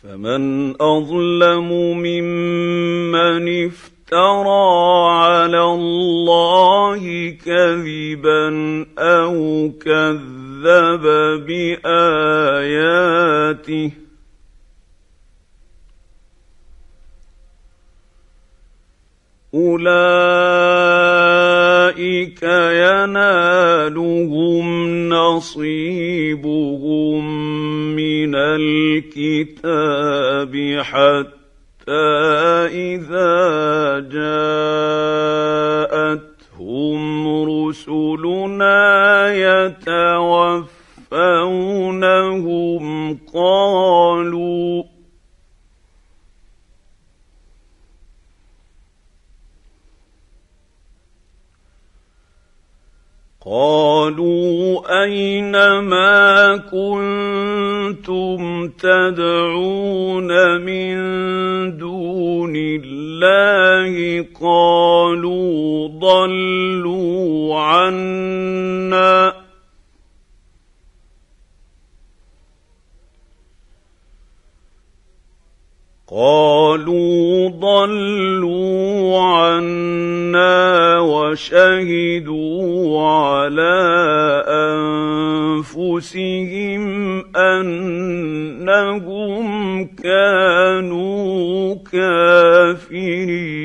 فمن أظلم ممن افترى على الله كذبا أو كذب بآياته أولئك ينالهم نصيبهم من الكتاب حتى إذا جاءتهم رسلنا يتوفونهم قالوا أين ما كنتم تدعون من دون الله قالوا ضلوا عنا وشهدوا على أنفسهم أنهم كانوا كافرين.